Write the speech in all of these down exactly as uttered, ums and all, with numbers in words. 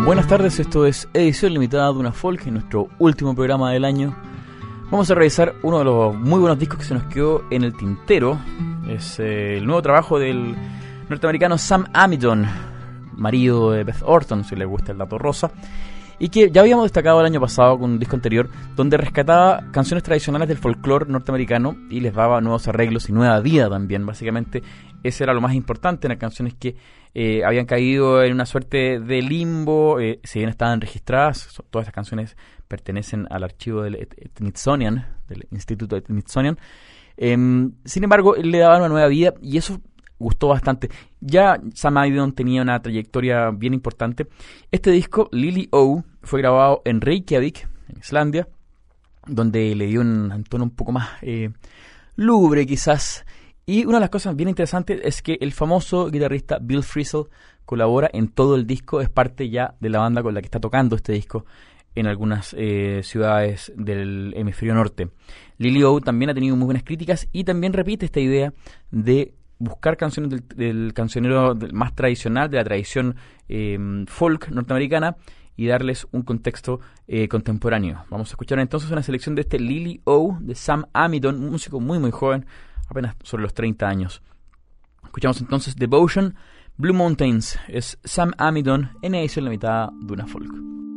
Buenas tardes, esto es edición limitada de Duna Folk, en nuestro último programa del año. Vamos a revisar uno de los muy buenos discos que se nos quedó en el tintero. Es eh, el nuevo trabajo del norteamericano Sam Amidon, marido de Beth Orton, si le gusta el dato rosa, y que ya habíamos destacado el año pasado con un disco anterior donde rescataba canciones tradicionales del folclore norteamericano y les daba nuevos arreglos y nueva vida también. Básicamente ese era lo más importante, en las canciones que eh, habían caído en una suerte de limbo, eh, si bien estaban registradas. Todas estas canciones pertenecen al archivo del Smithsonian, del Instituto Smithsonian. Eh, sin embargo, él le daba una nueva vida y eso gustó bastante. Ya Sam Amidon tenía una trayectoria bien importante. Este disco, Lily O, fue grabado en Reykjavik, en Islandia, donde le dio un, un tono un poco más eh, lúgubre quizás. Y una de las cosas bien interesantes es que el famoso guitarrista Bill Frisell colabora en todo el disco, es parte ya de la banda con la que está tocando este disco en algunas eh, ciudades del hemisferio norte. Lily O también ha tenido muy buenas críticas y también repite esta idea de buscar canciones del, del cancionero más tradicional, de la tradición eh, folk norteamericana, y darles un contexto eh, contemporáneo. Vamos a escuchar entonces una selección de este Lily O de Sam Amidon, un músico muy muy joven, apenas sobre los treinta años. Escuchamos entonces Devotion, Blue Mountains. Es Sam Amidon en edición limitada de Duna Folk.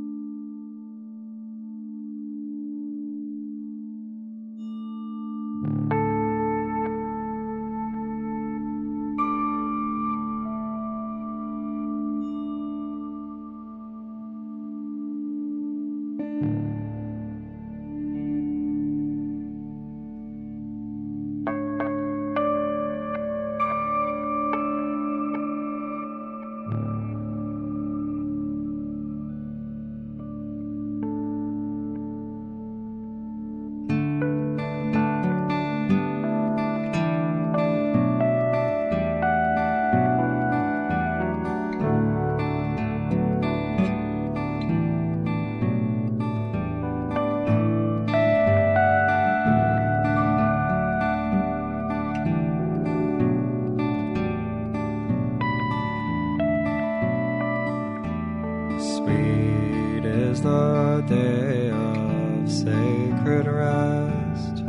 Sweet is the day of sacred rest.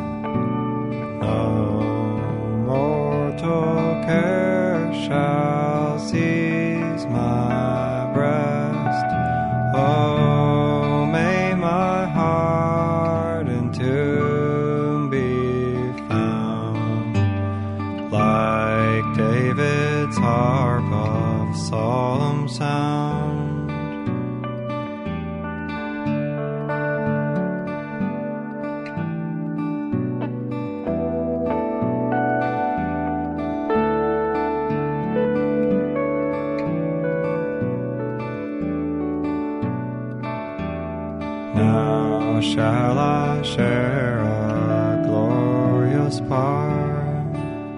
No mortal care shall seize my breast. Oh, may my heart in tune be found, like David's harp of solemn sound. Now shall I share a glorious part,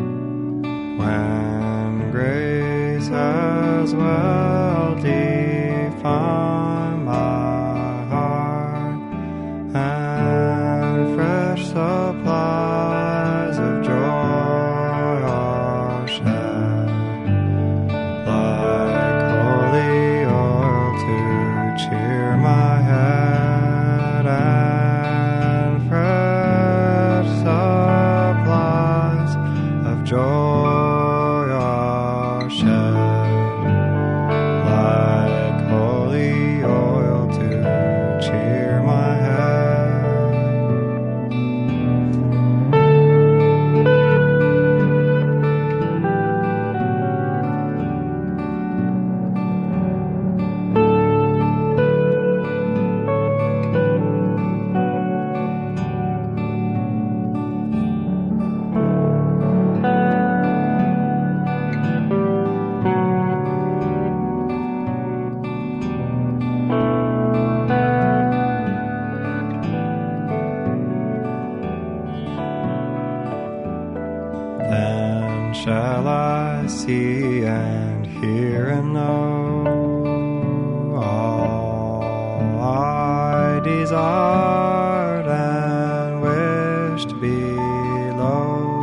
when grace has well defined my heart, and fresh supplies of joy are shed, like holy oil to cheer my head. And fresh supplies of joy are shed, like holy oil to cheer my head. Then shall I see and hear and know all I desired and wished below,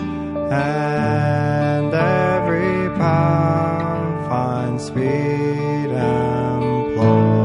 and every power find sweet employ.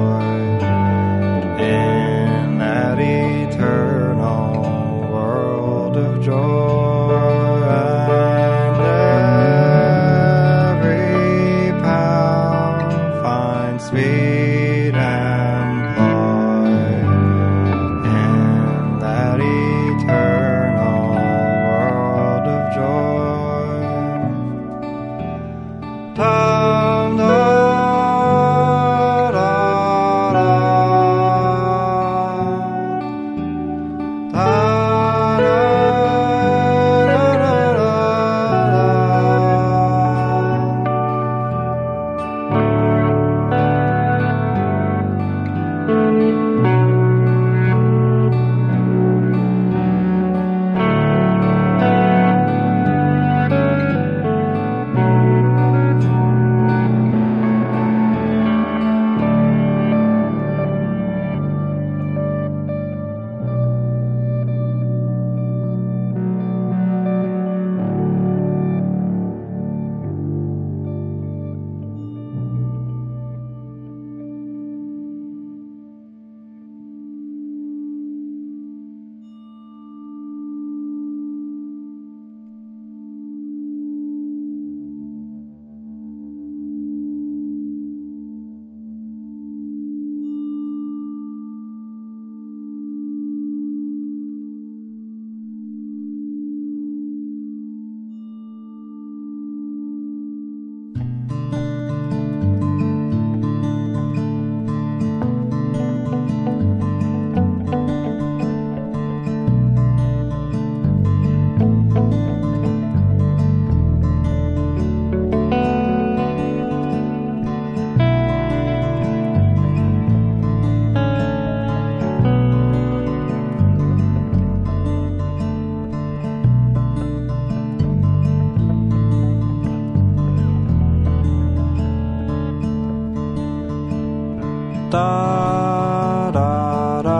da da da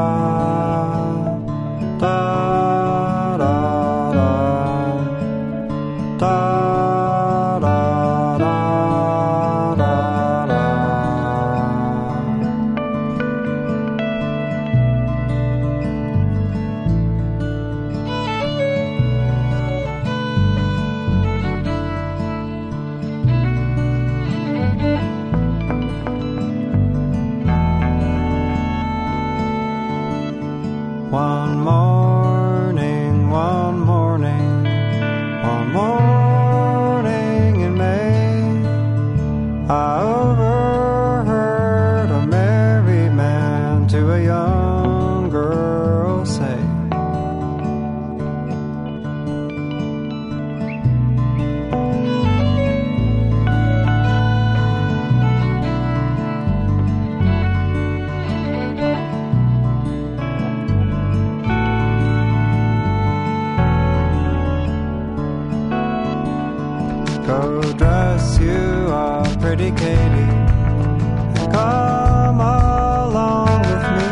da da da da da da da da. One morning, one morning, one morning in May, I overheard a merry man to a young girl say, go dress you up, pretty Katie, and come along with me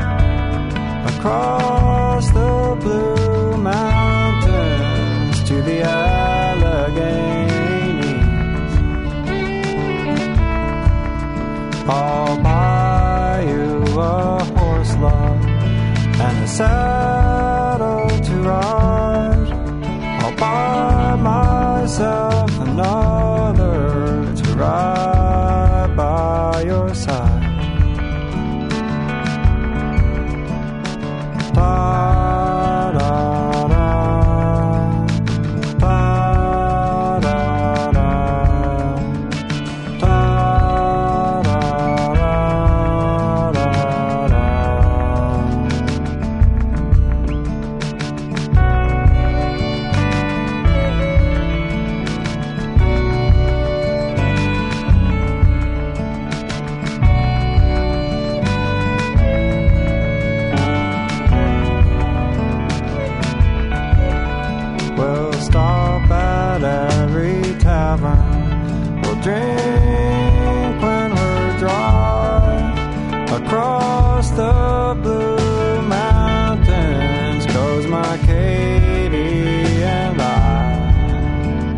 across the blue mountains to the Alleghenies. I'll buy you a horse, love, and a saddle to ride. I'll buy myself another to ride by your side. Da da da, da da da, da da da da da. We'll stop at every tavern, we'll drink when we're dry. Across the blue mountains goes my Katie and I.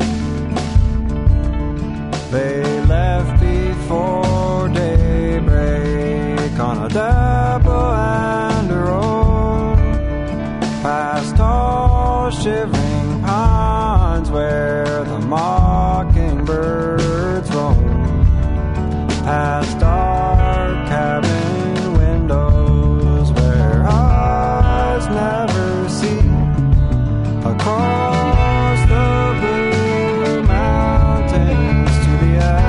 They left before daybreak on a dapple and a roll, past tall shivering pines where the mockingbirds roam, past dark cabin windows where eyes never see, across the blue mountains to the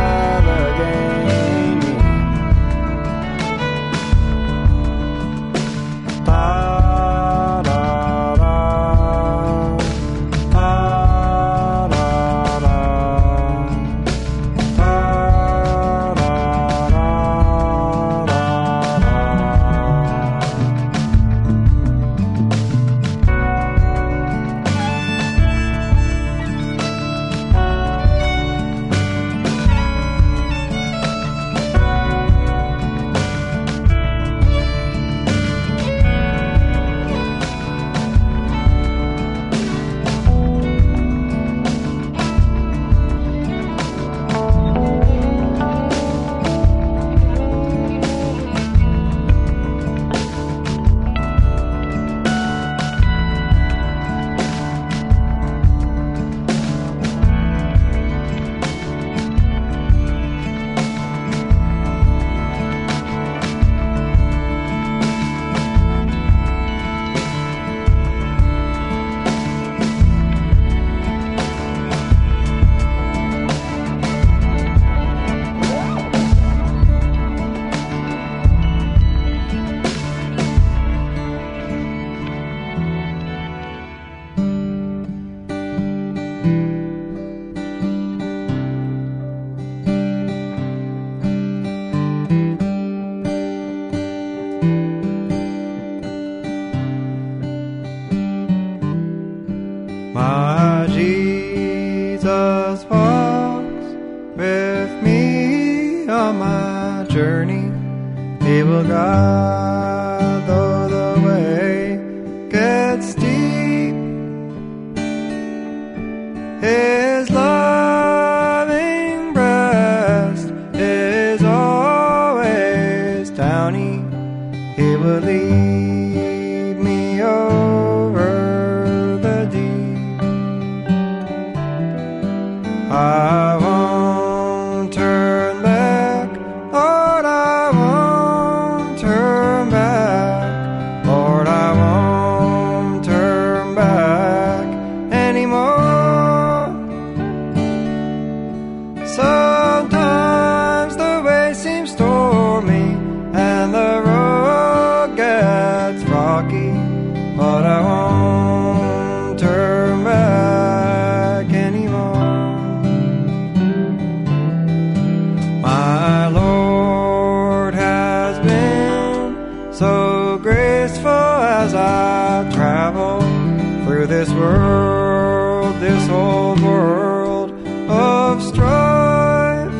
on my journey. He will guide though the way gets steep. His loving breast is always downy. He will lead me over the deep. I won't turn back, Lord, I won't turn back. Lord, I won't turn back anymore. Sometimes the way seems stormy and the road gets rocky, but I won't turn back anymore. My Lord has been so graceful as I travel through this world, this old world of strife.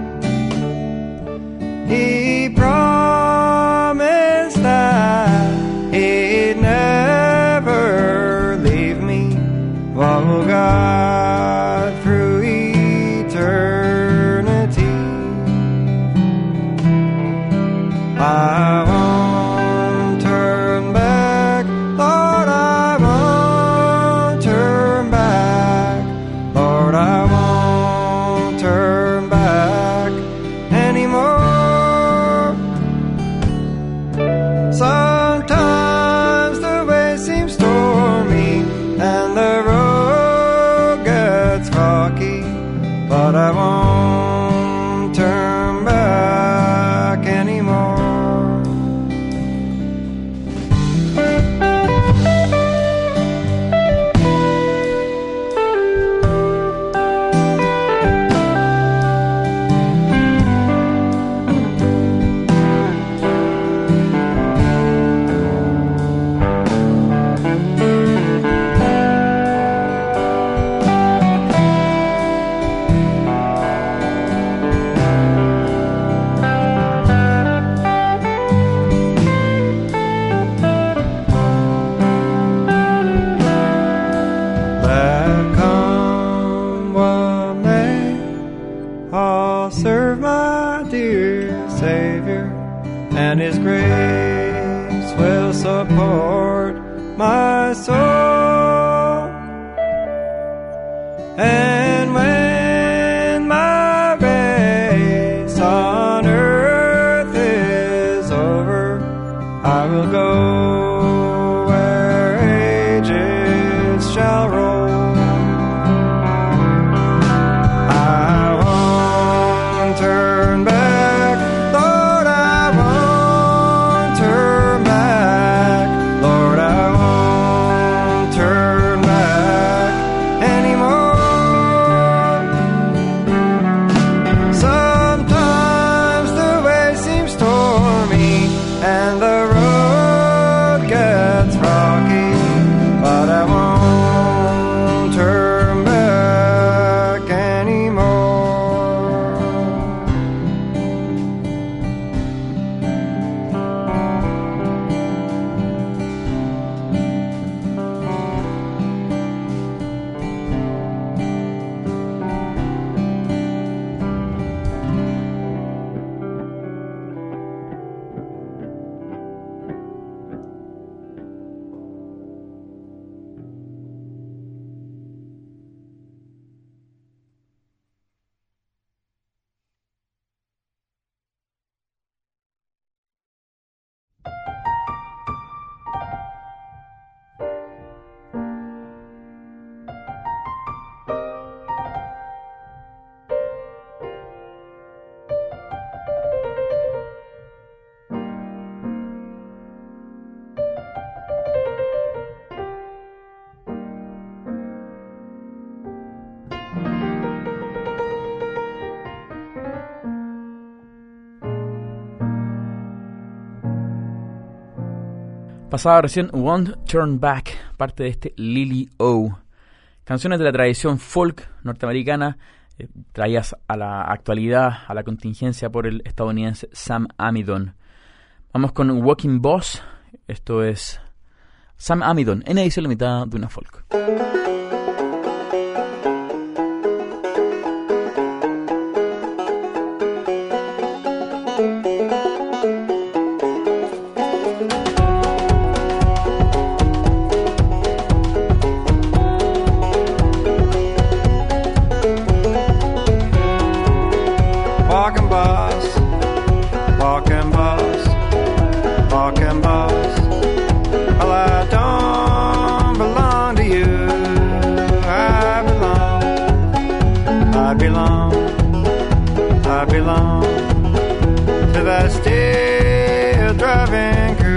He promised that He'd never leave me, but will guide through eternity. I won't turn back, Lord, I won't turn back. Lord, I won't turn back anymore. Sometimes the way seems stormy and the road gets rocky, but I won't turn back anymore. Let come what may, I'll serve my dear Savior, and His grace will support my soul. And when my race on earth is over, I will go where ages shall roll. I won't turn back, Lord, I won't turn back. Lord, I won't turn back anymore. Sometimes the way seems stormy and the road gets rocky, but I won't turn back anymore. Pasaba recién Won't Turn Back, parte de este Lily O. Canciones de la tradición folk norteamericana eh, traídas a la actualidad, a la contingencia por el estadounidense Sam Amidon. Vamos con Walking Boss. Esto es Sam Amidon en edición limitada de Una Folk. Walking boss, walking boss, walking boss. Well, I don't belong to you. I belong, I belong, I belong to that still driving crew.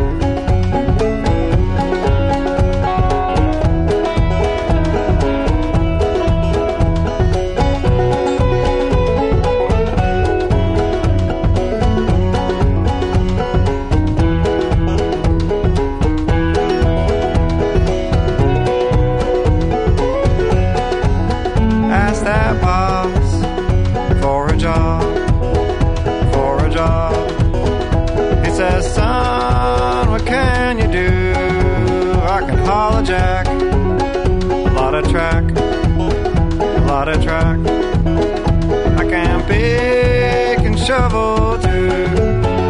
Ask that boss for a job, for a job. He says, son, what can you do? I can haul a jack, a lot of track, a lot of track. I can pick and shovel too.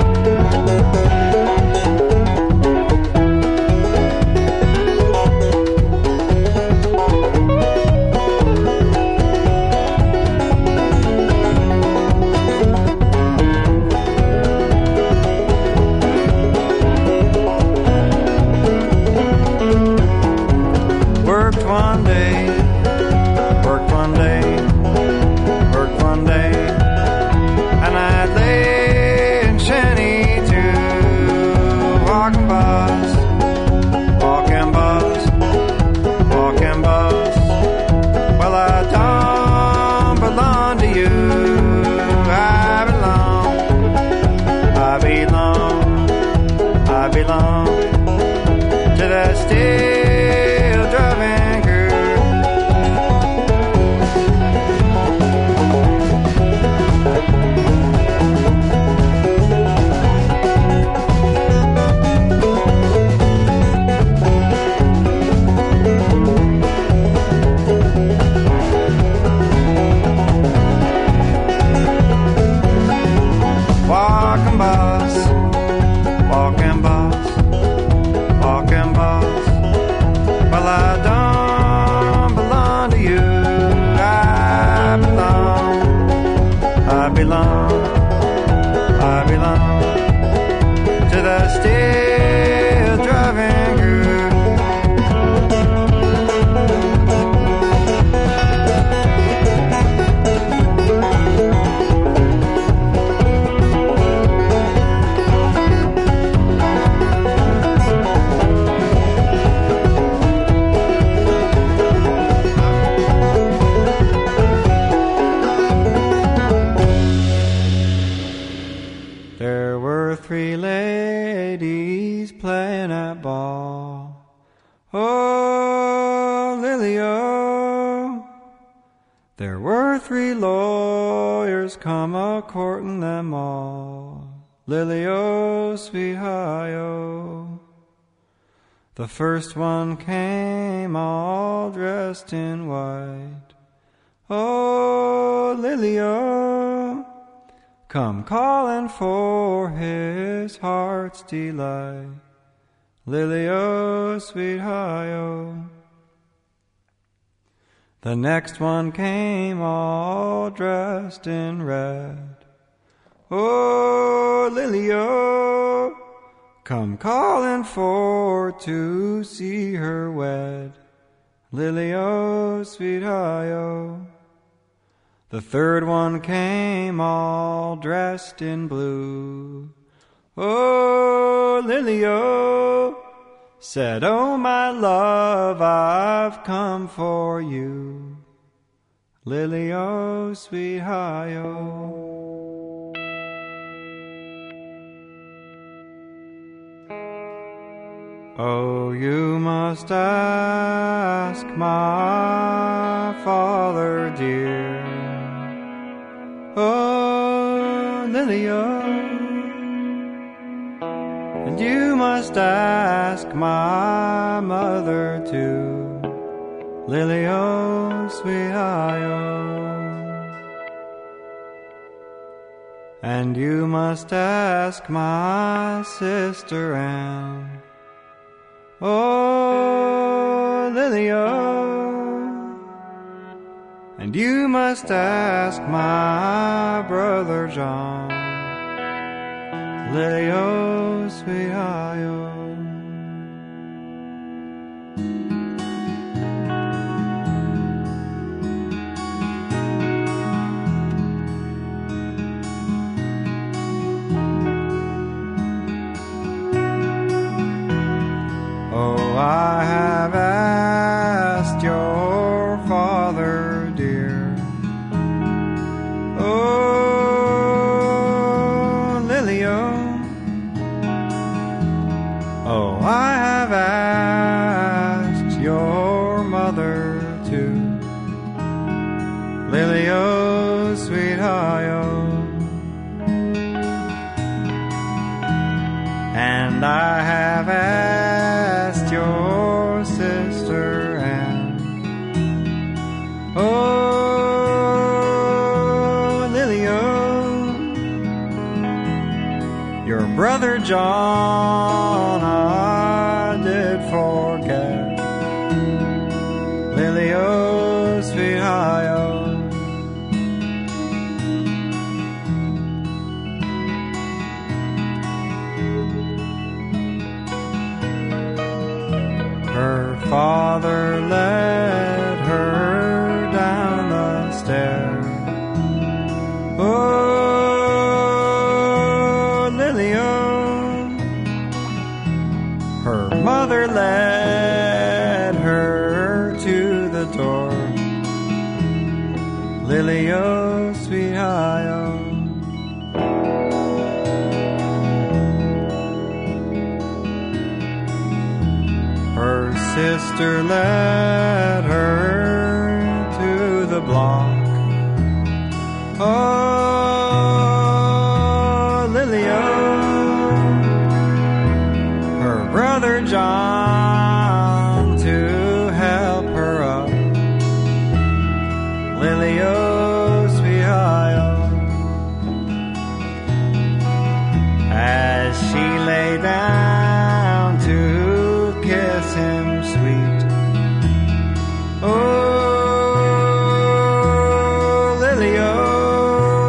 Worked one day, worked one day, worked one day, and I lay in shanty too. Walking boss, walking boss, walking boss. Well, I don't belong to you. I belong, I belong, I belong to that still driving crew. Walking boss, walking boss, walking boss. Well, I don't belong to you. I belong, I belong, I belong to the still driving crew. There were three ladies playing at ball. Oh, Lily-o. There were three lawyers come a-courting them all. Lily-o, sweet hi-o. The first one came all dressed in white. Oh, Lily-o. Come calling for his heart's delight. Lily-o, sweet hi-o. The next one came all dressed in red. Oh, Lily-o. Come calling for to see her wed. Lily-o, sweet hi-o. The third one came all dressed in blue. Oh, Lily-o, said, oh, my love, I've come for you. Lily-o, sweet hi-o. Oh, you must ask my father dear Oh, Lily-O. And you must ask my mother too, Lily-O, sweet Hi-O. And you must ask my sister Ann, oh, Lily-O. And you must ask my brother John, Lily-O, sweet Hi-O. Oh, I have asked your father, dear. Oh, Lily-O. Oh, I have asked your mother too, Lily-O, sweet Hi-O. And I have asked your sister Ann, oh, Lily-O. Your brother John I did forget, Lily-O, sweet Hi-O. Her father led her down the stair, oh, Lily-O. Her mother led her to the door, Lily-O, sweet Hi-O. Her sister led her to the block, oh, Lily-O. Her brother John to help her up, Lily-O, sweet Hi-O. As she lay down to kiss him sweet, oh, Lily-O.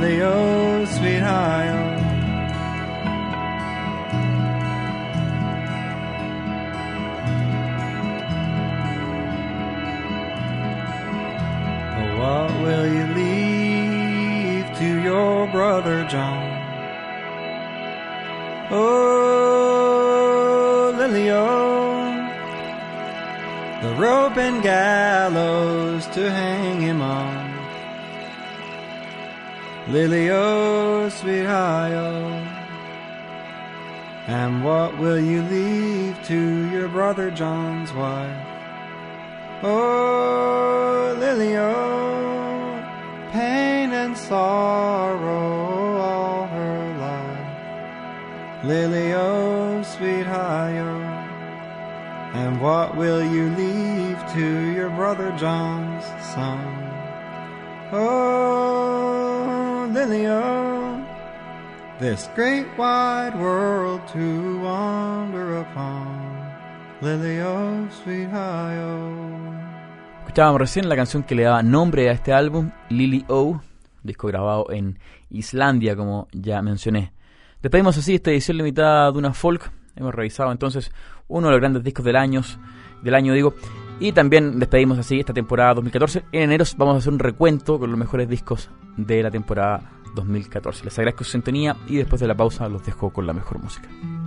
Lily-O, sweet hi-O. What will you leave to your brother John? Oh, Lily-O, the rope and gallows to hang him on. Lily-O, sweet hi-O. And what will you leave to your brother John's wife? Oh, Lily-O, pain and sorrow all her life. Lily-O, sweet hi-O. And what will you leave to your brother John's son? Oh, Lily-O, this great wide world to wander upon. Lily-O, sweet hi-O. Escuchábamos recién la canción que le daba nombre a este álbum, Lily-O, disco grabado en Islandia, como ya mencioné. Despedimos así esta edición limitada de Duna Folk. Hemos revisado entonces uno de los grandes discos del año, del año digo, y también despedimos así esta temporada dos mil catorce. En enero vamos a hacer un recuento con los mejores discos de la temporada dos mil catorce. Les agradezco su sintonía y después de la pausa los dejo con la mejor música.